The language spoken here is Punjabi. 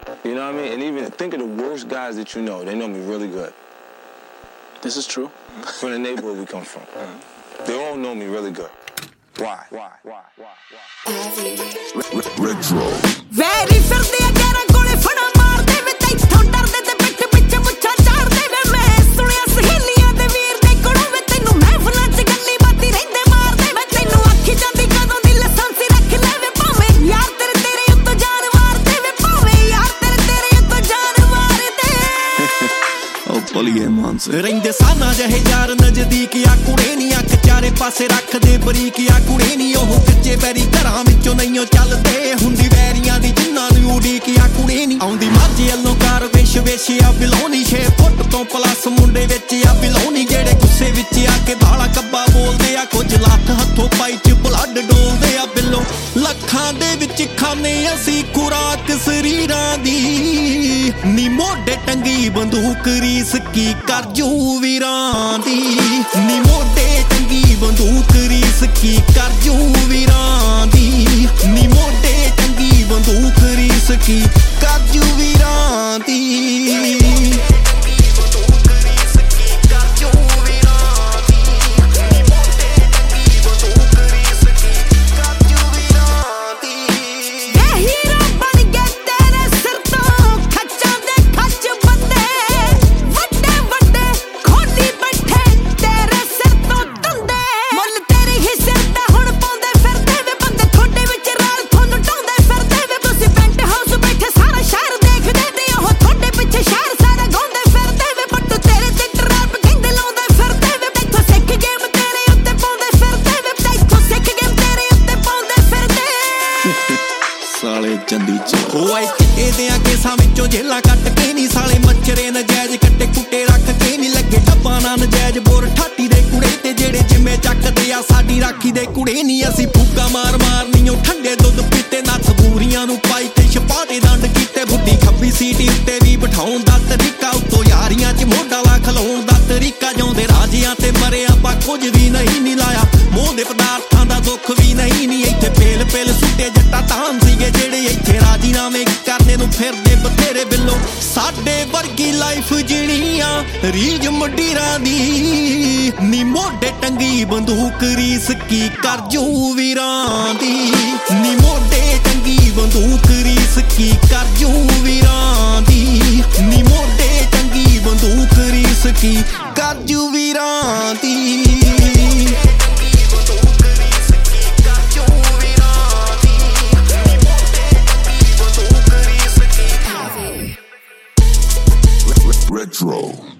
You know what I mean? And even think of the worst guys that you know. They know me really good. This is true. From the neighborhood we come from. They all know me really good. Why? Retro. Very ਫਿਰਦੇ ਆ ਗੈਰਾਂ ਕੋਲੇ ਫੜਾ ਮਾਰਦੇ ਵੇ ਤੈਥੋਂ ਡਰਦੇ ਤੇ ਪਿੱਠ ਪਿੱਛੇ ਮੁੱਛਾਂ ਝਾੜਦੇ ਵੇ ਮੈਂ ਸੁਣਿਆ ਸਹੇਲੀਆਂ ਦੇ ਵੀਰ ਦੇ ਕੋਲੋਂ ਵੇ ਤੈਨੂੰ ਮਹਿਫਲਾਂ 'ਚ ਗੱਲੀ ਬਾਤੀ ਰਹਿੰਦੇ ਮਾਰਦੇ ਵੇ ਤੈਨੂੰ ਆਖੀ ਜਾਂਦੀ ਕਦੋਂ ਦੀ ਲਾਇਸੈਂਸੀ ਰੱਖ ਲੈ ਵੇ ਭਾਵੇਂ ਯਾਰ ਤੇਰੇ ਉੱਤੋਂ ਜਾਨ ਮਾਰਦੇ ਵੇ ਭਾਵੇਂ ਯਾਰ ਤੇਰੇ ਉੱਤੋਂ ਜਾਨ ਮਾਰਦੇ ਉਹ ਭਲੀਏ ਮਾਨਸੇ ਰਹਿੰਦੇ ਸਾਨਾ ਜਿਹੇ ਯਾਰ ਨਜ਼ਦੀਕ ਆ ਕੁੜੇ ਨੀ ਅੱਖ ਚਾਰੇ ਪਾਸੇ ਰੱਖਦੇ ਬਰੀਕ ਆ ਕੁੜੇ ਨੀ ਉਹ ਕੱਚੇ ਪੈਰੀ ਘਰਾਂ ਵਿੱਚੋਂ ਨਹੀਂਓ ਚੱਲਦੇ ਹੁੰਦੀ ਵੈਰੀਆਂ ਦੀ ਜਿੰਨਾਂ ਨੂੰ ਉਡੀਕ ਆ ਕੁੜੇ ਨੀ ਆਉਂਦੀ ਮਾਝੇ ਵੱਲੋਂ ਕਾਰ ਵਿਸ਼ ਆ ਬਿਲੋਨੀ 6 ਫੁੱਟ ਤੋਂ ਪਲੱਸ ਮੁੰਡੇ ਵਿੱਚ ਆ ਬਿਲੋਨੀ ਜਿਹੜੇ ਗੁੱਸੇ ਵਿੱਚ ਆ ਕੇ ਬਾਲਾ ਕੱਬਾ ਬੋਲਦੇ ਆ ਕੁਝ ਲੱਖ ਹੱਥੋਂ ਪਾਈ ਚ ਬਲੱਡ ਡੋਲਦੇ ਆ ਬਿੱਲੋਂ ਲੱਖਾਂ ਦੇ ਵਿੱਚ ਖਾਨੇ ਅਸੀਂ ਖੁਰਾਕ ਸਰੀਰਾਂ ਦੀ ਨੀ ਮੋਢੇ ਟੰਗੀ ਬੰਦੂਕ ਰੀਸ ਕੀ ਕਰਜੂ ਵੀਰਾਂ ਦੀ ਨੀ ਮੋਢੇ ਟੰਗੀ ਬੰਦੂਕ ਰੀਸ ਕੀ ਕਰਜੂ ਵੀਰਾਂ ਦੀ ਨੀ ਮੋਢੇ ਟੰਗੀ ਬੰਦੂਕ ਰੀਸ ਕੀ ਕਰਜੂ ਵੀਰਾਂ ਦੀ ਸਾਲੇ ਚੰਦੀ ਚ ਹੋਏ ਚਿੱਟੇ ਕੇਸਾਂ ਵਿੱਚੋਂ ਜੇਲਾਂ ਕੱਟ ਕੇ ਨੀ ਸਾਲੇ ਮੱਛਰੇ ਨਜਾਇਜ਼ ਕੱਟੇ ਕੁੱਟੇ ਰੱਖ ਕੇ ਨੀ ਲੱਗੇ ਡੱਬਾਂ ਨਾਲ ਨਜਾਇਜ਼ ਬੋਰ ਠਾਟੀ ਦੇ ਕੁੜੇ ਤੇ ਜਿਹੜੇ ਜਿੰਮੇ ਚੱਕਦੇ ਆ ਸਾਡੀ ਰਾਖੀ ਦੇ ਕੁੜੇ ਨੀ ਅਸੀਂ ਫੂਕਾ ਮਾਰ ਨੀਓ ਠੰਡੇ ਦੁੱਧ ਪੀਤੇ ਨੱਥ ਬੂਰੀਆਂ ਨੂੰ ਪਾਈ ਤੇ ਛਪਾ ਦੇ ਦੰਡ ਕੀਤੇ ਬੁੱਢੀ ਖੱਬੀ ਸੀਟੀ ਉੱਤੇ ਵੀ ਬਿਠਾਉਣ ਦਾ ਤਰੀਕਾ ਉੱਤੋਂ ਯਾਰੀਆਂ ਚ ਮੋਢਾ ਲਾ ਖਲਾਉਣ ਦਾ ਤਰੀਕਾ ਜਿਉਂਦੇ ਰਾਜਿਆਂ ਤੇ ਮਰੇ ਆਪਾਂ ਕੁਝ ਵੀ ਨਹੀਂ ਲਾਇਆ ਮੋਹ ਦੇ ਪਦਾਰਥਾਂ ਦਾ ਦੁੱਖ ਵੀ ਨਹੀਂ ਇੱਥੇ ਪੇਲ ਸੁੱਟੇ ਜੱਟਾ ਤਾਂ ਸੀਗੇ ਜਿਹੜੇ ਇੱਥੇ ਰਾਜੀਨਾਮੇ ਕਰਨੇ ਨੂੰ ਫਿਰਦੇ ਬਥੇਰੇ ਬਿੱਲੋਂ ਸਾਡੇ ਵਰਗੀ ਲਾਈਫ ਜੀਣੀ ਆ ਰੀਝ ਮੰਡੀਰਾਂ ਦੀ ਨੀ ਮੋਢੇ ਟੰਗੀ ਬੰਦੂਕ ਰੀਸ ਕੀ ਕਰਜੂ ਵੀਰਾਂ ਦੀ ਨੀ ਮੋਢੇ ਟੰਗੀ ਬੰਦੂਕ ਰੀਸ ਕੀ ਕਰਜੂ ਵੀਰਾਂ ਦੀ ਨੀ ਮੋਢੇ ਟੰਗੀ ਬੰਦੂਕ ਰੀਸ ਕੀ ਕਰਜੂ ਵੀਰਾਂ ਦੀ Retro.